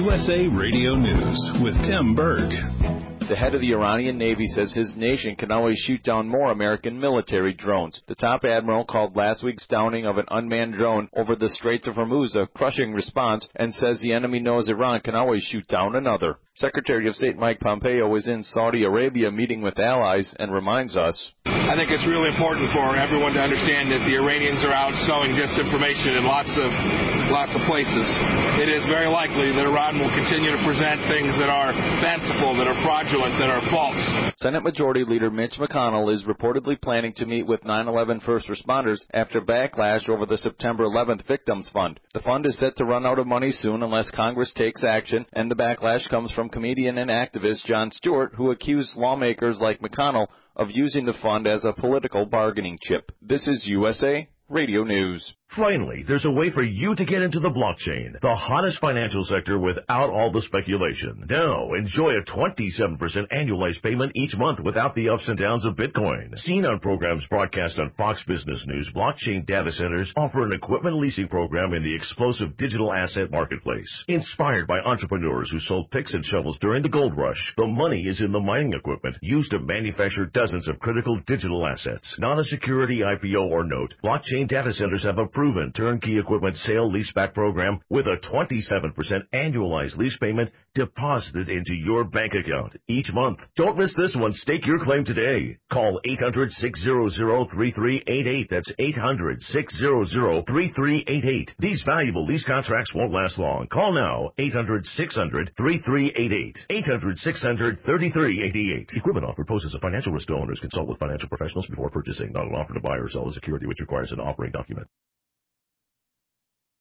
USA Radio News with Tim Berg. The head of the Iranian Navy says his nation can always shoot down more American military drones. The top admiral called last week's downing of an unmanned drone over the Straits of Hormuz a crushing response and says the enemy knows Iran can always shoot down another. Secretary of State Mike Pompeo is in Saudi Arabia meeting with allies and reminds us, I think it's really important for everyone to understand that the Iranians are out sowing disinformation in lots of places. It is very likely that Iran will continue to present things that are fanciful, that are fraudulent, that are false. Senate Majority Leader Mitch McConnell is reportedly planning to meet with 9/11 first responders after backlash over the September 11th Victims Fund. The fund is set to run out of money soon unless Congress takes action, and the backlash comes from comedian and activist Jon Stewart, who accused lawmakers like McConnell of using the fund as a political bargaining chip. This is USA Radio News. Finally, there's a way for you to get into the blockchain, the hottest financial sector without all the speculation. Now, enjoy a 27% annualized payment each month without the ups and downs of Bitcoin. Seen on programs broadcast on Fox Business News, blockchain data centers offer an equipment leasing program in the explosive digital asset marketplace. Inspired by entrepreneurs who sold picks and shovels during the gold rush, the money is in the mining equipment used to manufacture dozens of critical digital assets. Not a security IPO or note, blockchain data centers have a proven turnkey equipment sale leaseback program with a 27% annualized lease payment deposited into your bank account each month. Don't miss this one. Stake your claim today. Call 800-600-3388. That's 800-600-3388. These valuable lease contracts won't last long. Call now. 800-600-3388. 800-600-3388. Equipment offer poses a financial risk to owners. Consult with financial professionals before purchasing. Not an offer to buy or sell a security which requires an offering document.